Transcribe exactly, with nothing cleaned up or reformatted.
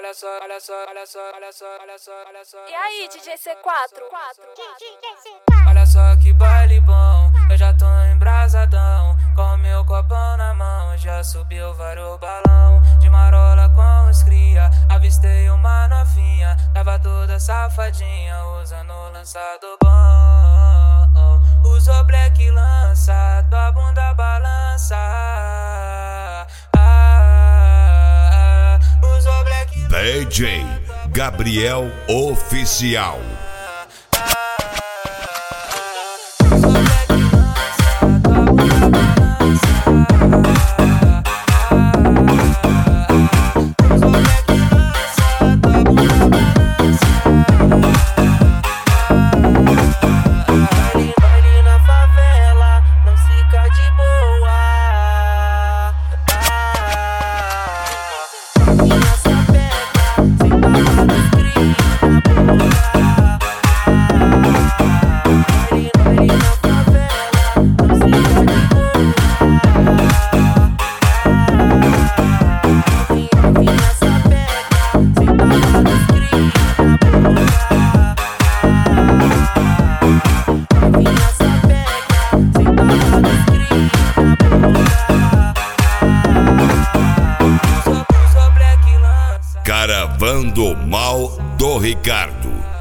olha só, olha só, olha só, olha só, olha só, olha só. E aí, D J C quatro? Olha só que baile bom, eu já tô embrasadão, com meu copão na mão, já subiu vários balão, de marola com os cria, avistei uma novinha, tava toda safadinha, usando o lançado bom, usou black lança, tua bunda balança, ah, usou black lança. D J Gabriel Oficial. Caravando Mal do Ricardo.